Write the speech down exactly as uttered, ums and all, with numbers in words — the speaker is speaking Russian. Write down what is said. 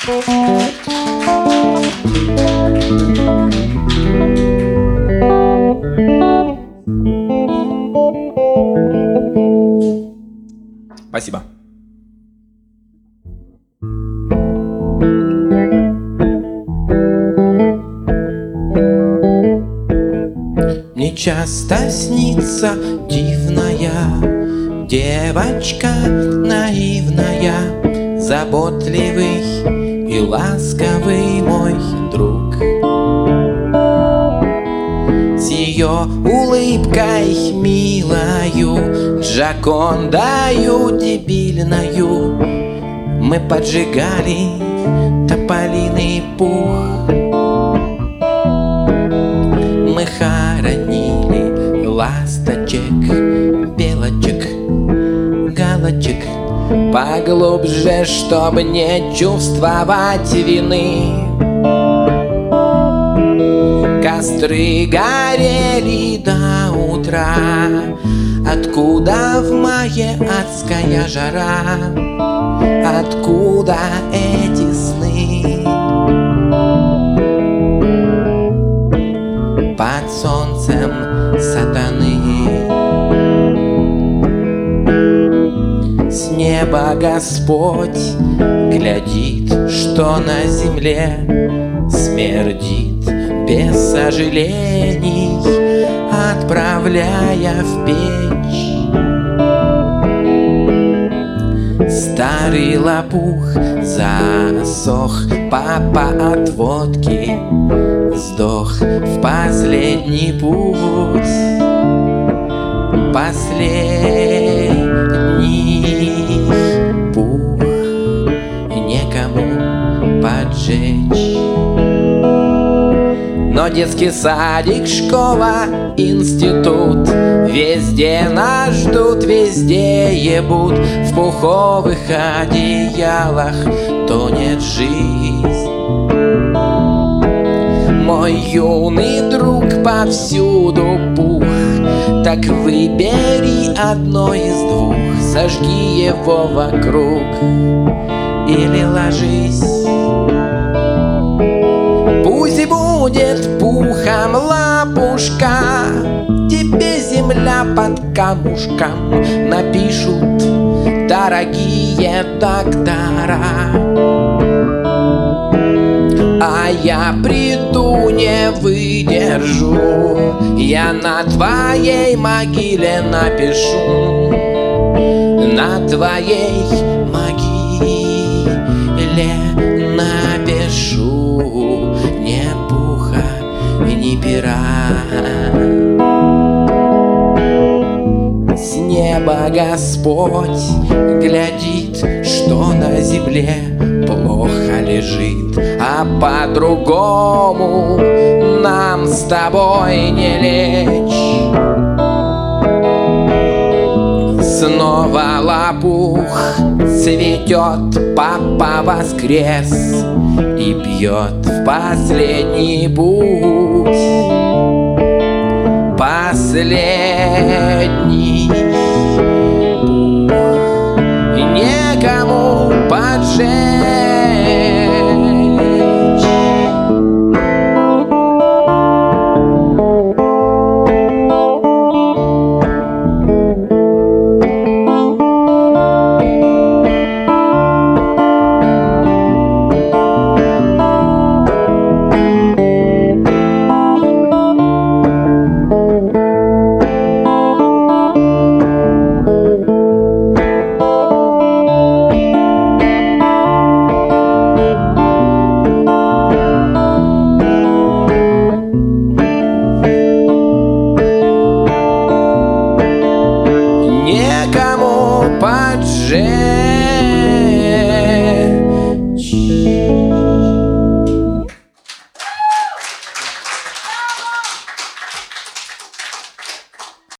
Спасибо. Мне часто снится дивная девочка наивная, заботливый и ласковый мой друг. С ее улыбкой милою, Джокондою дебильною, мы поджигали тополиный пух. Мы хоронили ласточек, белочек, галочек поглубже, чтобы не чувствовать вины. Костры горели до утра. Откуда в мае адская жара? Откуда эти сны? Под солнцем сатаны. С неба Господь глядит, что на земле смердит без сожалений, отправляя в печь. Старый лопух засох, папа от водки сдох в последний путь. Последний пух некому поджечь. Но детский садик, школа, институт везде нас ждут, везде ебут. В пуховых одеялах тонет жизнь. Мой юный друг, повсюду пух. Так выбери одно из двух, сожги его вокруг или ложись. Пусть будет пухом лапушка, тебе земля под камушком напишут дорогие доктора. А я приду, не выдержу, я на твоей могиле напишу. На твоей могиле напишу. Ни пуха, ни пера. С неба Господь глядит, что на земле плохо лежит, а по-другому нам с тобой не лечь. Снова лопух цветет, папа воскрес и бьет в последний путь. Последний пух некому поджечь.